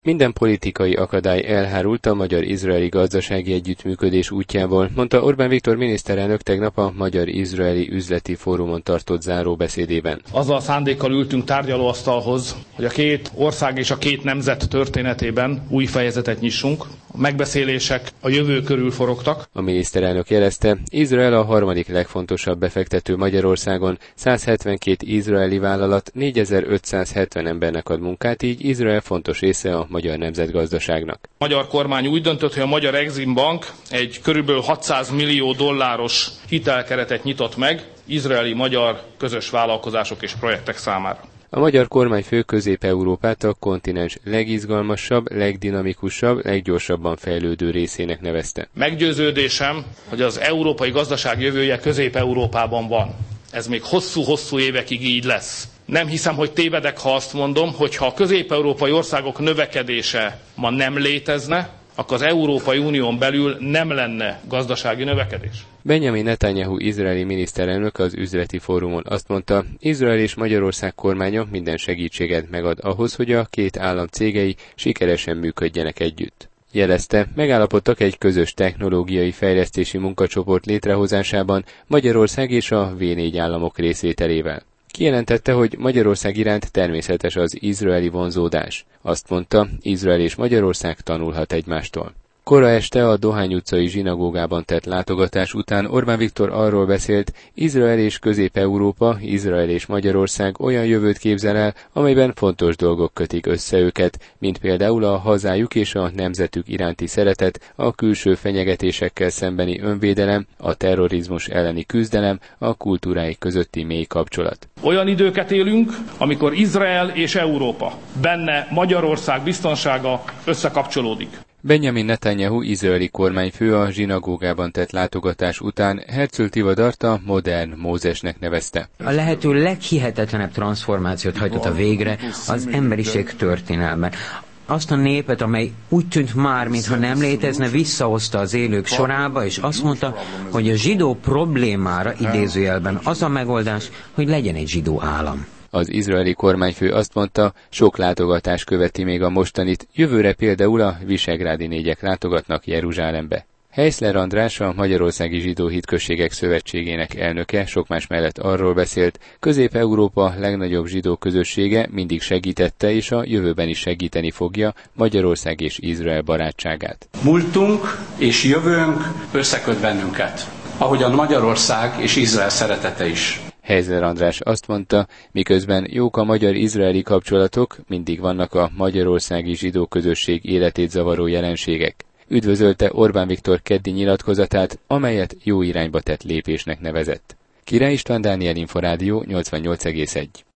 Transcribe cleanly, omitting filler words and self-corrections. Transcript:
Minden politikai akadály elhárult a magyar-izraeli gazdasági együttműködés útjából, mondta Orbán Viktor miniszterelnök tegnap a Magyar-Izraeli Üzleti Fórumon tartott záróbeszédében. Azzal a szándékkal ültünk tárgyalóasztalhoz, hogy a két ország és a két nemzet történetében új fejezetet nyissunk. A megbeszélések a jövő körül forogtak. A miniszterelnök jelezte, Izrael a harmadik legfontosabb befektető Magyarországon, 172 izraeli vállalat 4570 embernek ad munkát, így Izrael fontos része a magyar nemzetgazdaságnak. A magyar kormány úgy döntött, hogy a Magyar Exim Bank egy körülbelül 600 millió dolláros hitelkeretet nyitott meg izraeli-magyar közös vállalkozások és projektek számára. A magyar kormányfő Közép-Európát a kontinens legizgalmasabb, legdinamikusabb, leggyorsabban fejlődő részének nevezte. Meggyőződésem, hogy az európai gazdaság jövője Közép-Európában van. Ez még hosszú-hosszú évekig így lesz. Nem hiszem, hogy tévedek, ha azt mondom, hogy ha a közép-európai országok növekedése ma nem létezne, akkor az Európai Unión belül nem lenne gazdasági növekedés. Benjamin Netanyahu izraeli miniszterelnök az üzleti fórumon azt mondta, Izrael és Magyarország kormánya minden segítséget megad ahhoz, hogy a két állam cégei sikeresen működjenek együtt. Jelezte, megállapodtak egy közös technológiai fejlesztési munkacsoport létrehozásában Magyarország és a V4 államok részvételével. Kijelentette, hogy Magyarország iránt természetes az izraeli vonzódás. Azt mondta, Izrael és Magyarország tanulhat egymástól. Kora este a Dohány utcai zsinagógában tett látogatás után Orbán Viktor arról beszélt, Izrael és Közép-Európa, Izrael és Magyarország olyan jövőt képzel el, amelyben fontos dolgok kötik össze őket, mint például a hazájuk és a nemzetük iránti szeretet, a külső fenyegetésekkel szembeni önvédelem, a terrorizmus elleni küzdelem, a kultúráik közötti mély kapcsolat. Olyan időket élünk, amikor Izrael és Európa, benne Magyarország biztonsága összekapcsolódik. Benjamin Netanyahu izraeli kormányfő a zsinagógában tett látogatás után Herzl Tivadart a modern Mózesnek nevezte. A lehető leghihetetlenebb transformációt hajtotta végre az emberiség történelmben. Azt a népet, amely úgy tűnt már, mintha nem létezne, visszahozta az élők sorába, és azt mondta, hogy a zsidó problémára idézőjelben az a megoldás, hogy legyen egy zsidó állam. Az izraeli kormányfő azt mondta, sok látogatás követi még a mostanit, jövőre például a Visegrádi négyek látogatnak Jeruzsálembe. Heiszler András, a Magyarországi Zsidó Hitközségek Szövetségének elnöke sok más mellett arról beszélt, Közép-Európa legnagyobb zsidó közössége mindig segítette és a jövőben is segíteni fogja Magyarország és Izrael barátságát. Múltunk és jövőnk összeköt bennünket, ahogyan Magyarország és Izrael szeretete is. Heiszler András azt mondta, miközben jók a magyar-izraeli kapcsolatok, mindig vannak a magyarországi zsidó közösség életét zavaró jelenségek. Üdvözölte Orbán Viktor keddi nyilatkozatát, amelyet jó irányba tett lépésnek nevezett. Király István, Dániel Inforádió 88,1.